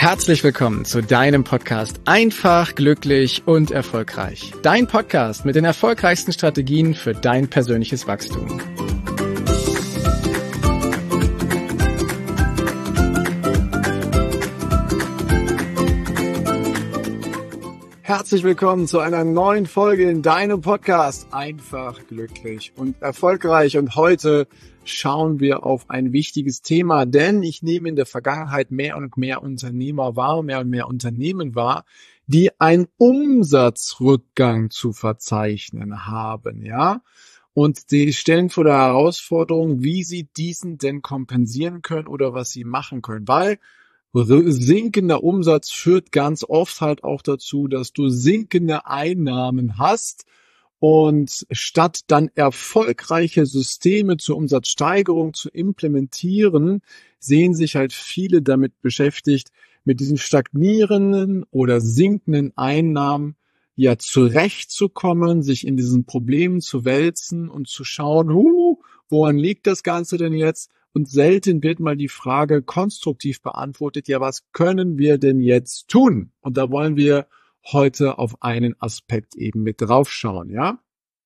Herzlich willkommen zu deinem Podcast Einfach, glücklich und erfolgreich. Dein Podcast mit den erfolgreichsten Strategien für dein persönliches Wachstum. Herzlich willkommen zu einer neuen Folge in deinem Podcast Einfach, glücklich und erfolgreich. Und heute schauen wir auf ein wichtiges Thema, denn ich nehme in der Vergangenheit mehr und mehr Unternehmer wahr, mehr und mehr Unternehmen wahr, die einen Umsatzrückgang zu verzeichnen haben, ja. Und sie stellen vor der Herausforderung, wie sie diesen denn kompensieren können oder was sie machen können, weil sinkender Umsatz führt ganz oft halt auch dazu, dass du sinkende Einnahmen hast und statt dann erfolgreiche Systeme zur Umsatzsteigerung zu implementieren, sehen sich halt viele damit beschäftigt, mit diesen stagnierenden oder sinkenden Einnahmen ja zurechtzukommen, sich in diesen Problemen zu wälzen und zu schauen, woran liegt das Ganze denn jetzt? Und selten wird mal die Frage konstruktiv beantwortet, ja, was können wir denn jetzt tun? Und da wollen wir heute auf einen Aspekt eben mit draufschauen, ja?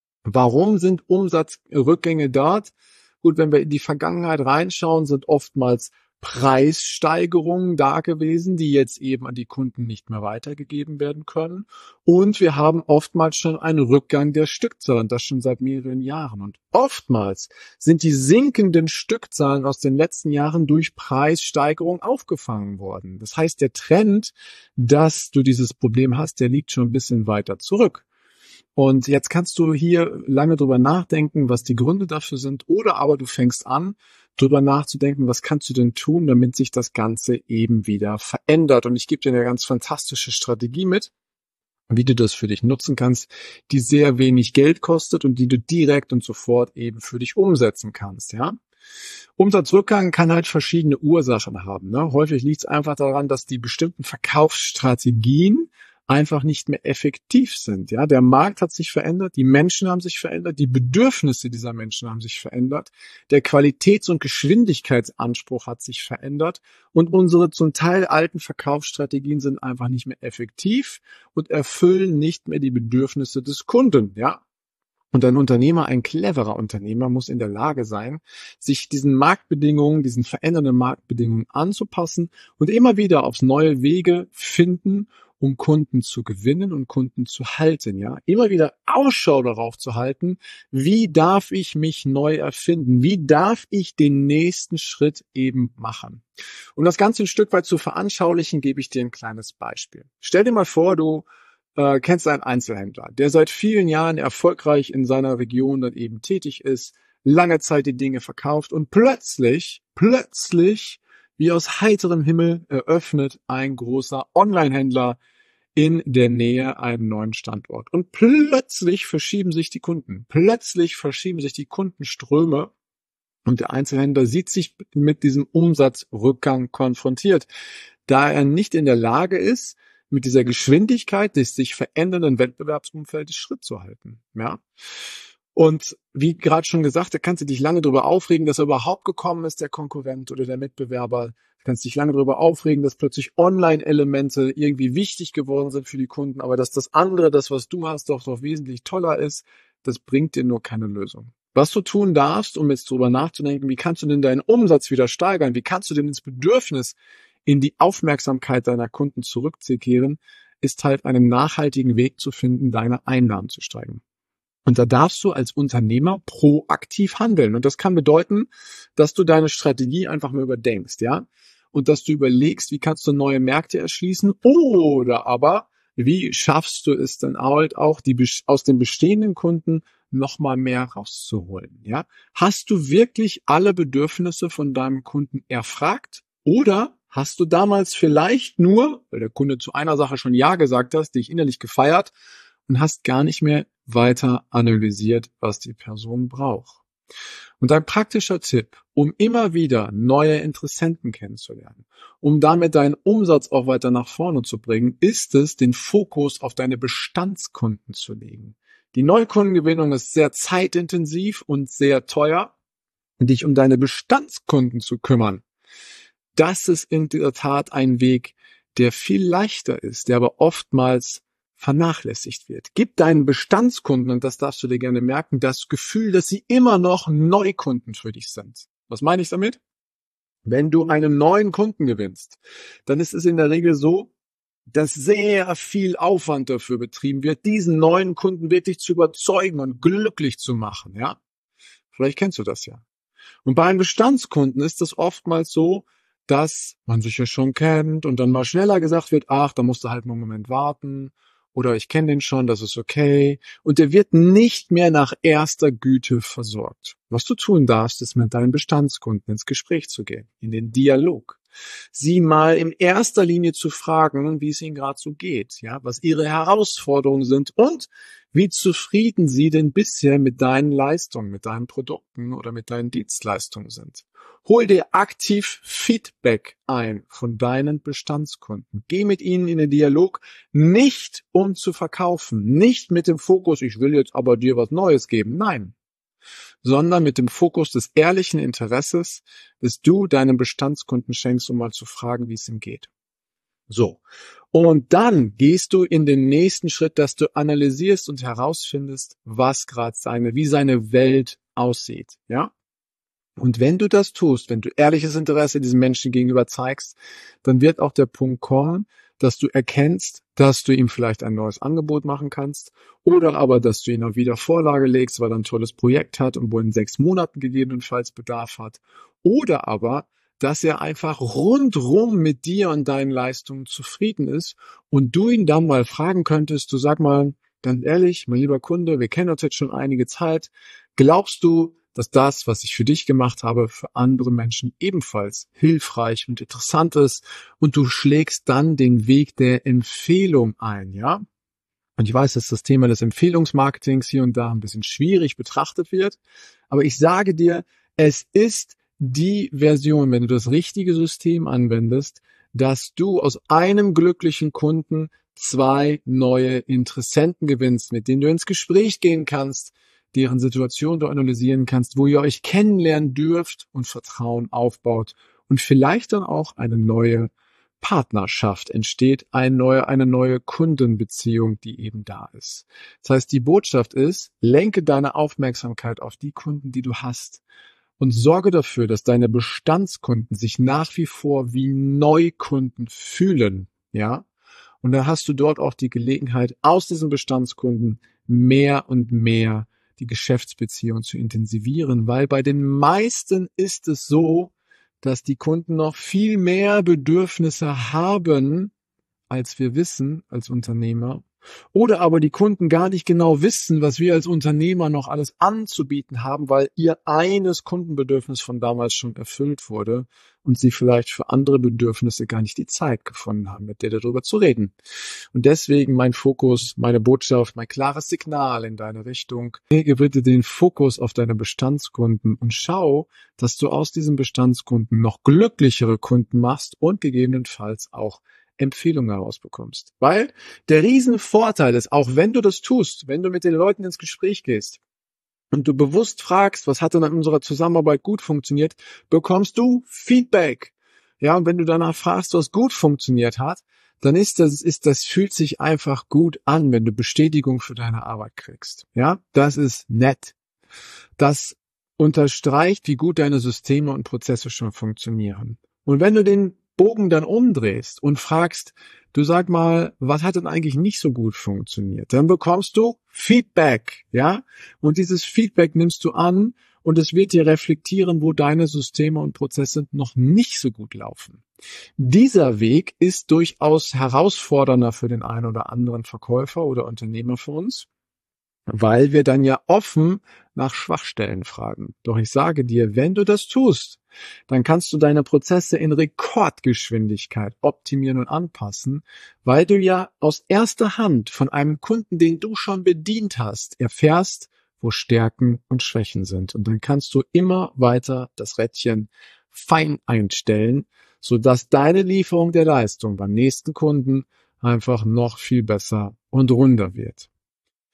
Warum sind Umsatzrückgänge dort? Gut, wenn wir in die Vergangenheit reinschauen, sind oftmals Preissteigerungen da gewesen, die jetzt eben an die Kunden nicht mehr weitergegeben werden können. Und wir haben oftmals schon einen Rückgang der Stückzahlen, das schon seit mehreren Jahren. Und oftmals sind die sinkenden Stückzahlen aus den letzten Jahren durch Preissteigerung aufgefangen worden. Das heißt, der Trend, dass du dieses Problem hast, der liegt schon ein bisschen weiter zurück. Und jetzt kannst du hier lange drüber nachdenken, was die Gründe dafür sind, oder aber du fängst an, drüber nachzudenken, was kannst du denn tun, damit sich das Ganze eben wieder verändert. Und ich gebe dir eine ganz fantastische Strategie mit, wie du das für dich nutzen kannst, die sehr wenig Geld kostet und die du direkt und sofort eben für dich umsetzen kannst, ja. Umsatzrückgang kann halt verschiedene Ursachen haben, ne? Häufig liegt es einfach daran, dass die bestimmten Verkaufsstrategien einfach nicht mehr effektiv sind. Ja, der Markt hat sich verändert, die Menschen haben sich verändert, die Bedürfnisse dieser Menschen haben sich verändert, der Qualitäts- und Geschwindigkeitsanspruch hat sich verändert und unsere zum Teil alten Verkaufsstrategien sind einfach nicht mehr effektiv und erfüllen nicht mehr die Bedürfnisse des Kunden. Ja. Und ein Unternehmer, ein cleverer Unternehmer, muss in der Lage sein, sich diesen Marktbedingungen, diesen verändernden Marktbedingungen anzupassen und immer wieder aufs neue Wege finden, um Kunden zu gewinnen und Kunden zu halten, ja. Immer wieder Ausschau darauf zu halten, wie darf ich mich neu erfinden? Wie darf ich den nächsten Schritt eben machen? Um das Ganze ein Stück weit zu veranschaulichen, gebe ich dir ein kleines Beispiel. Stell dir mal vor, du kennst einen Einzelhändler, der seit vielen Jahren erfolgreich in seiner Region dann eben tätig ist, lange Zeit die Dinge verkauft und plötzlich, wie aus heiterem Himmel eröffnet ein großer Online-Händler in der Nähe einen neuen Standort. Und plötzlich verschieben sich die Kunden. Plötzlich verschieben sich die Kundenströme und der Einzelhändler sieht sich mit diesem Umsatzrückgang konfrontiert, da er nicht in der Lage ist, mit dieser Geschwindigkeit des sich verändernden Wettbewerbsumfeldes Schritt zu halten. Ja. Und wie gerade schon gesagt, da kannst du dich lange darüber aufregen, dass er überhaupt gekommen ist, der Konkurrent oder der Mitbewerber. Du kannst dich lange darüber aufregen, dass plötzlich Online-Elemente irgendwie wichtig geworden sind für die Kunden, aber dass das andere, das, was du hast, doch wesentlich toller ist, das bringt dir nur keine Lösung. Was du tun darfst, um jetzt darüber nachzudenken, wie kannst du denn deinen Umsatz wieder steigern? Wie kannst du denn ins Bedürfnis in die Aufmerksamkeit deiner Kunden zurückzukehren, ist halt einen nachhaltigen Weg zu finden, deine Einnahmen zu steigern. Und da darfst du als Unternehmer proaktiv handeln. Und das kann bedeuten, dass du deine Strategie einfach mal überdenkst, ja? Und dass du überlegst, wie kannst du neue Märkte erschließen oder aber, wie schaffst du es dann halt auch, aus den bestehenden Kunden nochmal mehr rauszuholen, ja? Hast du wirklich alle Bedürfnisse von deinem Kunden erfragt oder hast du damals vielleicht nur, weil der Kunde zu einer Sache schon Ja gesagt hast, dich innerlich gefeiert und hast gar nicht mehr weiter analysiert, was die Person braucht? Und ein praktischer Tipp, um immer wieder neue Interessenten kennenzulernen, um damit deinen Umsatz auch weiter nach vorne zu bringen, ist es, den Fokus auf deine Bestandskunden zu legen. Die Neukundengewinnung ist sehr zeitintensiv und sehr teuer. Dich um deine Bestandskunden zu kümmern, das ist in der Tat ein Weg, der viel leichter ist, der aber oftmals vernachlässigt wird. Gib deinen Bestandskunden, und das darfst du dir gerne merken, das Gefühl, dass sie immer noch Neukunden für dich sind. Was meine ich damit? Wenn du einen neuen Kunden gewinnst, dann ist es in der Regel so, dass sehr viel Aufwand dafür betrieben wird, diesen neuen Kunden wirklich zu überzeugen und glücklich zu machen, ja? Vielleicht kennst du das ja. Und bei einem Bestandskunden ist es oftmals so, dass man sich ja schon kennt und dann mal schneller gesagt wird, ach, da musst du halt mal einen Moment warten oder ich kenne den schon, das ist okay. Und der wird nicht mehr nach erster Güte versorgt. Was du tun darfst, ist mit deinen Bestandskunden ins Gespräch zu gehen, in den Dialog. Sie mal in erster Linie zu fragen, wie es ihnen gerade so geht, ja, was ihre Herausforderungen sind und wie zufrieden sie denn bisher mit deinen Leistungen, mit deinen Produkten oder mit deinen Dienstleistungen sind. Hol dir aktiv Feedback ein von deinen Bestandskunden. Geh mit ihnen in den Dialog, nicht um zu verkaufen, nicht mit dem Fokus, ich will jetzt aber dir was Neues geben, nein, sondern mit dem Fokus des ehrlichen Interesses, das du deinem Bestandskunden schenkst, um mal zu fragen, wie es ihm geht. So. Und dann gehst du in den nächsten Schritt, dass du analysierst und herausfindest, was gerade wie seine Welt aussieht, ja? Und wenn du das tust, wenn du ehrliches Interesse diesem Menschen gegenüber zeigst, dann wird auch der Punkt kommen, dass du erkennst, dass du ihm vielleicht ein neues Angebot machen kannst oder aber, dass du ihn auf Wiedervorlage legst, weil er ein tolles Projekt hat und wo in 6 Monaten gegebenenfalls Bedarf hat. Oder aber, dass er einfach rundrum mit dir und deinen Leistungen zufrieden ist und du ihn dann mal fragen könntest, du sag mal, ganz ehrlich, mein lieber Kunde, wir kennen uns jetzt schon einige Zeit, glaubst du, dass das, was ich für dich gemacht habe, für andere Menschen ebenfalls hilfreich und interessant ist und du schlägst dann den Weg der Empfehlung ein, ja? Und ich weiß, dass das Thema des Empfehlungsmarketings hier und da ein bisschen schwierig betrachtet wird, aber ich sage dir, es ist die Version, wenn du das richtige System anwendest, dass du aus einem glücklichen Kunden 2 neue Interessenten gewinnst, mit denen du ins Gespräch gehen kannst, deren Situation du analysieren kannst, wo ihr euch kennenlernen dürft und Vertrauen aufbaut und vielleicht dann auch eine neue Partnerschaft entsteht, eine neue Kundenbeziehung, die eben da ist. Das heißt, die Botschaft ist, lenke deine Aufmerksamkeit auf die Kunden, die du hast und sorge dafür, dass deine Bestandskunden sich nach wie vor wie Neukunden fühlen, ja? Und dann hast du dort auch die Gelegenheit, aus diesen Bestandskunden mehr und mehr die Geschäftsbeziehung zu intensivieren, weil bei den meisten ist es so, dass die Kunden noch viel mehr Bedürfnisse haben, als wir wissen als Unternehmer. Oder aber die Kunden gar nicht genau wissen, was wir als Unternehmer noch alles anzubieten haben, weil ihr eines Kundenbedürfnis von damals schon erfüllt wurde und sie vielleicht für andere Bedürfnisse gar nicht die Zeit gefunden haben, mit dir darüber zu reden. Und deswegen mein Fokus, meine Botschaft, mein klares Signal in deine Richtung. Lege bitte den Fokus auf deine Bestandskunden und schau, dass du aus diesen Bestandskunden noch glücklichere Kunden machst und gegebenenfalls auch Empfehlungen herausbekommst. Weil der Riesenvorteil ist, auch wenn du das tust, wenn du mit den Leuten ins Gespräch gehst und du bewusst fragst, was hat denn in unserer Zusammenarbeit gut funktioniert, bekommst du Feedback. Ja, und wenn du danach fragst, was gut funktioniert hat, dann das fühlt sich einfach gut an, wenn du Bestätigung für deine Arbeit kriegst. Ja, das ist nett. Das unterstreicht, wie gut deine Systeme und Prozesse schon funktionieren. Und wenn du den Bogen dann umdrehst und fragst, du sag mal, was hat denn eigentlich nicht so gut funktioniert? Dann bekommst du Feedback, ja? Und dieses Feedback nimmst du an und es wird dir reflektieren, wo deine Systeme und Prozesse noch nicht so gut laufen. Dieser Weg ist durchaus herausfordernder für den einen oder anderen Verkäufer oder Unternehmer für uns, weil wir dann ja offen nach Schwachstellen fragen. Doch ich sage dir, wenn du das tust, dann kannst du deine Prozesse in Rekordgeschwindigkeit optimieren und anpassen, weil du ja aus erster Hand von einem Kunden, den du schon bedient hast, erfährst, wo Stärken und Schwächen sind. Und dann kannst du immer weiter das Rädchen fein einstellen, sodass deine Lieferung der Leistung beim nächsten Kunden einfach noch viel besser und runder wird.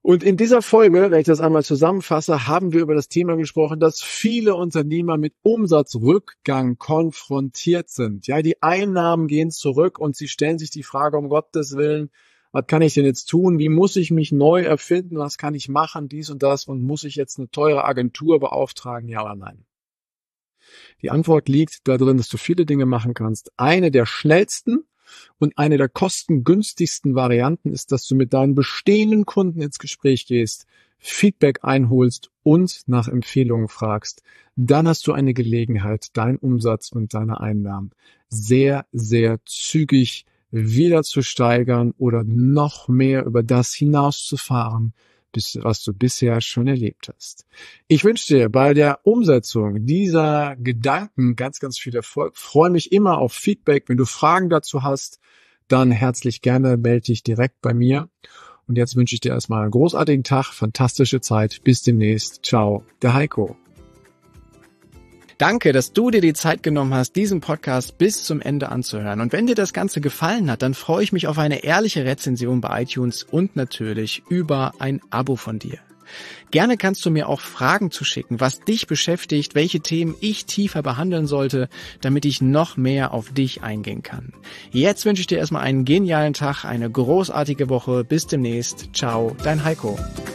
Und in dieser Folge, wenn ich das einmal zusammenfasse, haben wir über das Thema gesprochen, dass viele Unternehmer mit Umsatzrückgang konfrontiert sind. Ja, die Einnahmen gehen zurück und sie stellen sich die Frage, um Gottes Willen, was kann ich denn jetzt tun? Wie muss ich mich neu erfinden? Was kann ich machen? Dies und das. Und muss ich jetzt eine teure Agentur beauftragen? Ja oder nein? Die Antwort liegt darin, dass du viele Dinge machen kannst. Eine der schnellsten und eine der kostengünstigsten Varianten ist, dass du mit deinen bestehenden Kunden ins Gespräch gehst, Feedback einholst und nach Empfehlungen fragst. Dann hast du eine Gelegenheit, deinen Umsatz und deine Einnahmen sehr, sehr zügig wieder zu steigern oder noch mehr über das hinauszufahren, was du bisher schon erlebt hast. Ich wünsche dir bei der Umsetzung dieser Gedanken ganz, ganz viel Erfolg. Freue mich immer auf Feedback. Wenn du Fragen dazu hast, dann herzlich gerne melde dich direkt bei mir. Und jetzt wünsche ich dir erstmal einen großartigen Tag, fantastische Zeit. Bis demnächst. Ciao, der Heiko. Danke, dass du dir die Zeit genommen hast, diesen Podcast bis zum Ende anzuhören. Und wenn dir das Ganze gefallen hat, dann freue ich mich auf eine ehrliche Rezension bei iTunes und natürlich über ein Abo von dir. Gerne kannst du mir auch Fragen zuschicken, was dich beschäftigt, welche Themen ich tiefer behandeln sollte, damit ich noch mehr auf dich eingehen kann. Jetzt wünsche ich dir erstmal einen genialen Tag, eine großartige Woche. Bis demnächst. Ciao, dein Heiko.